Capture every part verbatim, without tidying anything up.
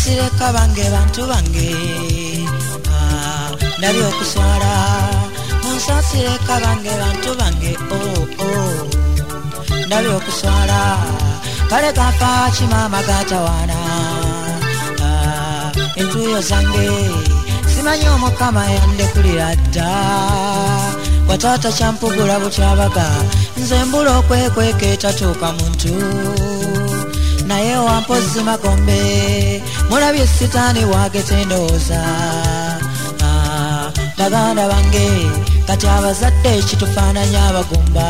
Munsasire kabange bantu bange ah ndali okuswala munsasire kabange bantu bange oh oh ndali okuswala kale kafa chimama gatawana ah entuyo zange simanyo mukama yande kulira dda watata champugula buchabaga nze mbulo kwekweke tatuuka muntu naye wampozi magombe mulabye sitani wagete ndowooza ah, baganda bange kati abazadde kitufaananya abagumba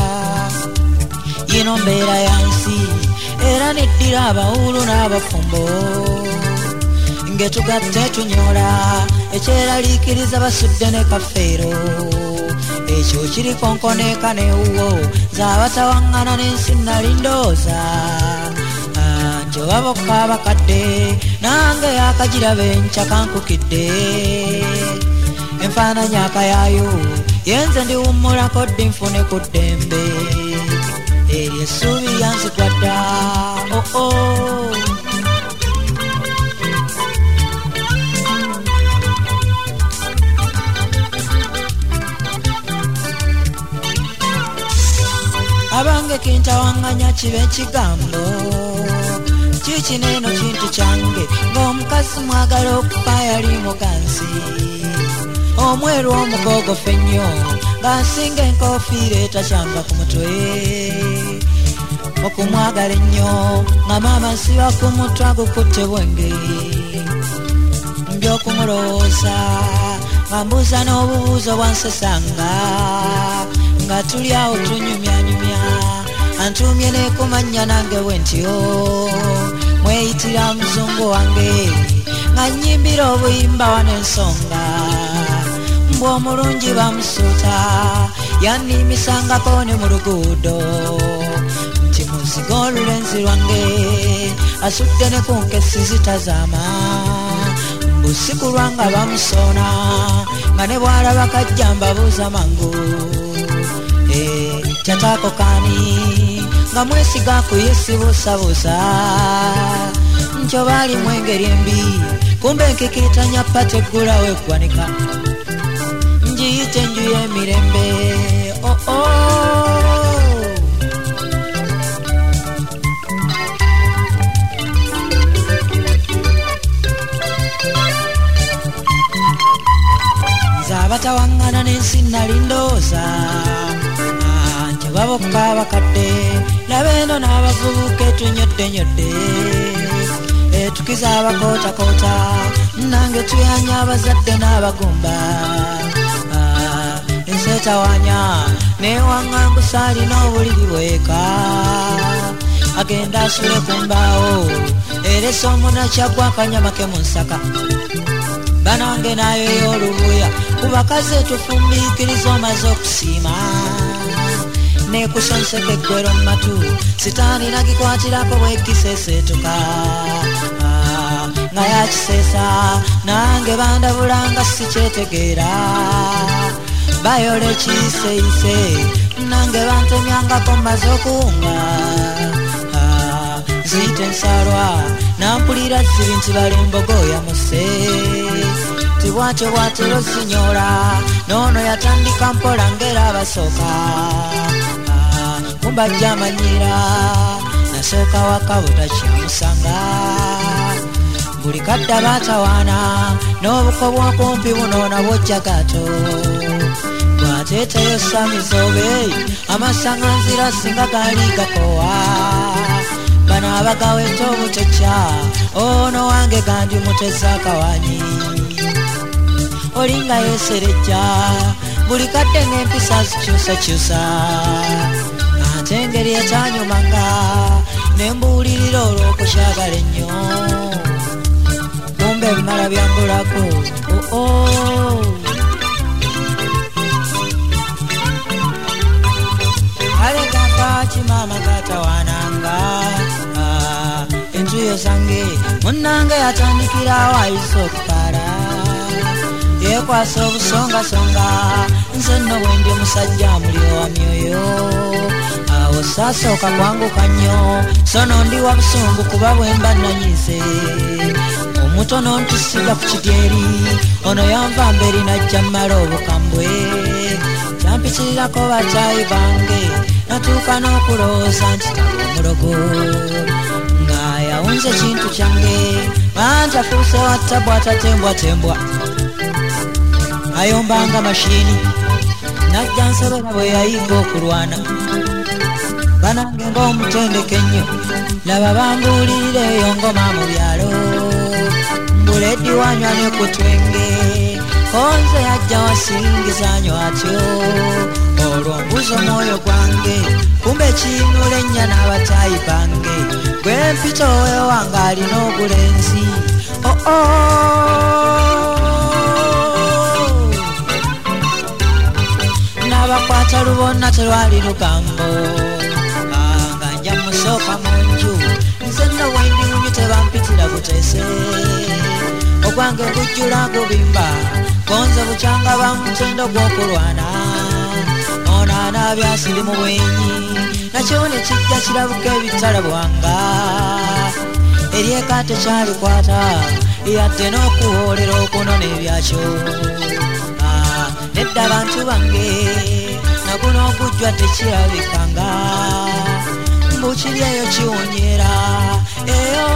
yino mbeera yansi era neddira abawulu n'abafumbo ngetugatte tunyola ekyeraliikiriza basudde ne kafeero ekyo kiri konkoneka newuwo zaabatawaŋŋana n'ensi nali ndowooza njoba bokka abakadde nange akagiraba enkya kankukidde enfaananya akayaayo yenze ndiwummulako ddi nfune ku ddembe eryo essuubi lyanzigwa dda oh oh abange kintawaŋŋanya kibe ekigambo kiki neeno kintu kyange ng'omukazi mwagala okufa yali muganzi omweru omugogofu ennyo ng'asinga enkofiira etakyamba ku mutwe okumwagala ennyo nga maama nsiba ku mutwe agukutte bwenge mbyokumulowooza nga mbuuza n'obubuuzo bwansesanga nga tuli awo tunyumyanyumya antumye nekumanya nange wentyo mweyitira muzungu wange nga nyimbira obuyimba wanensonga mbw omulungi bamusuuta yannimisangako ne mu luguudo nti muzigo olulenzi lwange asudde ne ku nkesi zitazaama mbusiku lwanga bamusoona nga ne bwalaba kajja mbabuuza mangu eh tatako kani nga mwesiga ku Yesu busabusa ncho bali mwengeri embi kumbe nkikitanya pate gula we kwanika njiyite nju y'emirembe oh oh zabatawaŋŋana n'ensi nali ndowooza babokka abakadde labeeno n'abavubuka etunyoddenyodde etukiza abakootakoota nange tuyanya abazadde n'abagumba ensi etawaanya newaŋŋangusa alina obuliri bweka agenda asule ku mbaawo eresa omunakyagwa akanyamake mu nsaka banange nayo y'olubuya ku bakazi etufumbiikiriza omaze okusiima nekusonseka eggwero mu matu sitaani nagikwatirako bwekiseeseetuka nga yakiseesa nange bandabulanga sikyetegeera bayola ekiyiseeyise nange bantemyangako mmaze okuwunga ziyita ensalwa nampulira ziri nti balembogoya muse tibwatyo bwatero zinyoola noono yatandika mpola ngera abasooka kumbajja amanyira nasooka wakabuta kyamusanga buli kadda baatawaana n'obuko bw'okumpi bunoona bwojja gato bwateeteyo samizobe amasaŋŋanzira singa gaali gakowa bano abagaweta obutekya ono wange gandi muteza akawanyi olinga yeserejja buli kadde ng'empisa zikyusakyusa ate engeri etanyumanga nembuulirira olw'okukyagala ennyo kumbe ebimala byambulako oh oh alegaka kimaama gatawaananga entuyo zange munnange yatandikirawo ayisa okukaala yekwasa obusongasonga nze nno bwe ndi musajja muliro wa myoyo awo sasooka kwanguka nnyo sono ndi wa busungu kuba bwe mba nanyize omutono ntusiga ku kidyeri ono yanva mberi najja mmala obukambwe kyampikirirako bakyayi bange natuuka n'okulowooza nti taba omulogo nga yawunza ekintu kyange banti afuuse watta bwatatembwatembwa ayombanga mashini najja nsobera bwe yayiga okulwana banange ng'omutendeke nnyo laba bambuulirira eyo ngoma mu byalo mbuledi wanywa ne ku twenge konze yajja wasingizanyo atyo olwo mbuza omwoyo gwange kumbe kiinula ennya n'abatayi bange gwe mpita oyo wange alina obulenzi oh oh n'abakwata lubonna terwali lugambo nga nja musooka mu nju nze nno wendi munyu tebampitira buteese ogwange gujjula gubimba konze bukyanga bamutendo gw'okulwana onaana byasiri mu bwenyi nakyo ne kijja kirabuka ebitala bwanga eryeka tekyalikwata yadde n'okuwoolera okunona ebyakyo nedda abantu bange naguno ogujjwa tekirabikanga mbukiri eyo kiwonyera eyo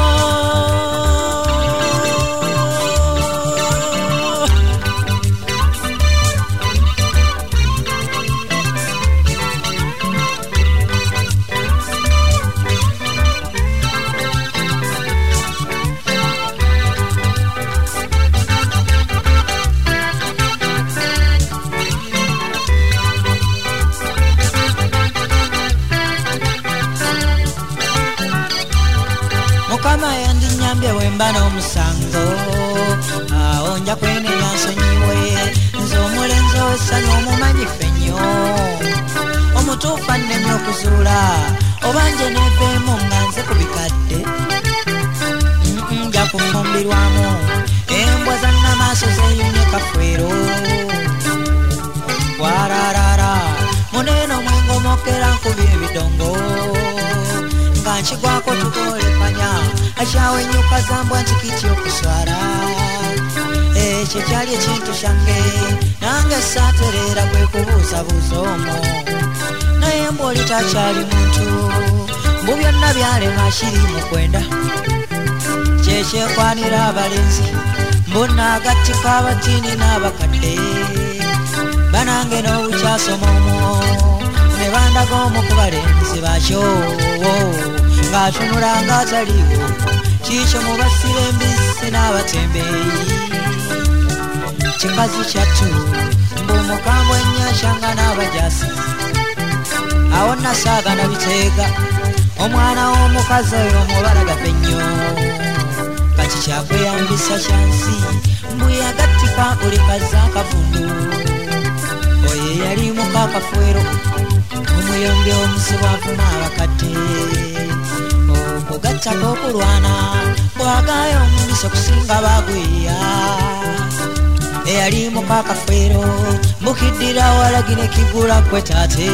Mukama yandinyambye wemba n'omusango awo nja kwenenya nsonyiwe nze omulenzi ow'essanyu omumanyifu ennyo omutuufu annemye okuzuula oba nje neeveemu nga nze ku bikadde nja kufumbirwamu embwa zannamaaso zeeyunye kafwero wararara muneeno mwengomokera nkubye ebidongo nga nkigwako tugolepanya akyawenyuka zambwa ntikiti okuswala ekyo kyali ekintu kyange nange saatereera kwe kubuuzabuuza omwo naye mbwoli takyali muntu mbu byonna byalema kiri mu kwenda kyekyekwanira abalenzi mbunagattika abatiini n'abakadde banange n'obukyasoma omwo ne bandaga omu ku balenzi bakyo ng'atunula ng'ataliwo kikyo mu basira embisi n'abatembeeyi kikazi kyattu mbuumukambwe ennyashanga n'abajasi awo nasaagana biteega omwana w'omukazi oyo mubalagafe nnyo kati kyakweyambisa kyansi mbuyagattika buli kazi akavundu oyo yali muka akafwero omuyombi omuzibu avuma abakadde okugattako okulwana bwagaayo omumiso kusinga bagweya eyali muka akafwero mukiddira walagine kigula kwe taate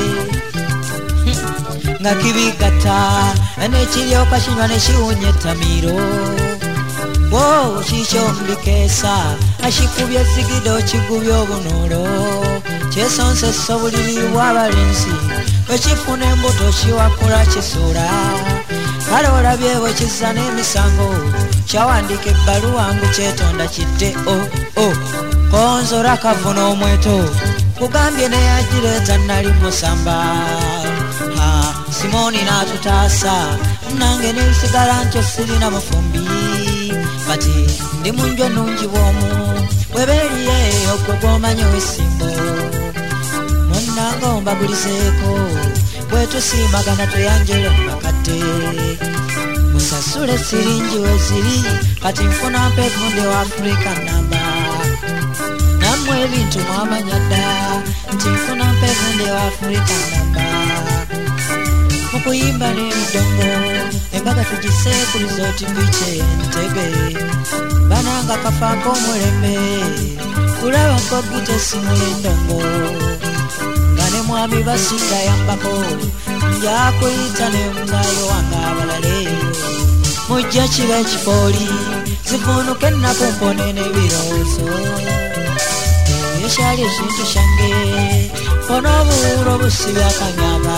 nga kibigatta nekiryoka kinywa nekiwunya ettamiiro wo kikyo mbikeesa akikubya ezigido kigubya obunuulo kyesonsesa obuliri bw'abalenzi ekifuna embuto kiwakula kisuula kale olabye bwe kizza n'emisango kyawandika ebbaluwa ngu kyetonda kidde o o konzora kavuna omweto kugambye neyagireeta nali musamba Simoni n'atutaasa nange nebisigala ntyo sirina mufumbi kati ndi munju ennungi bw'omu bwebeeriye ogwo gw'omanyi ow'essimbo munnanga ombagulizeeko bwe tusiimagana tweyanjere mu bakadde musasule siringi we ziri kati nfuna mpevunde wa Afrika namba nammwe ebintu mwamanya dda nti nfuna mpevunde wa Afrika namba mukuyimba n'emidongo embaga tugiseekuliza oti bice Entebbe bananga kafaako omulembe kulabako gite simula endongo nga ne mwami basinga yambako njakuyita ne ngayo wanga abalaleyo mujja kiba ekifoli zivunuke nakumpone n'ebirowoozo ekyali ekintu kyange ono obuwulo obusibya akanyaga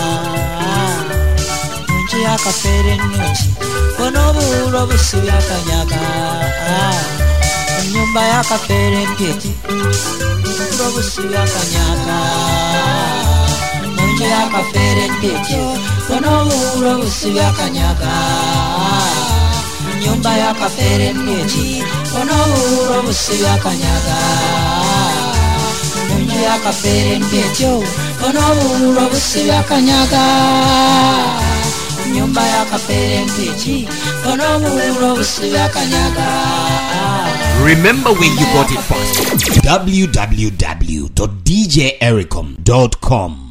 munju yakafeere ennungi ono obuwulo obusibya akanyaga ennyumba yakafeere empyeti obusibya akanyaga munju yakafeere empyeti ono obuwulo obusibya akanyaga nyumba yakafeere empyeti ono obuwulo obusibya akanyaga munju yakafeere empyeti ono obuwulo obusibya akanyaga nyumba yakafeere empyeti ono obuwulo obusibya akanyaga. Remember where you got it first. w w w dot d j ericom dot com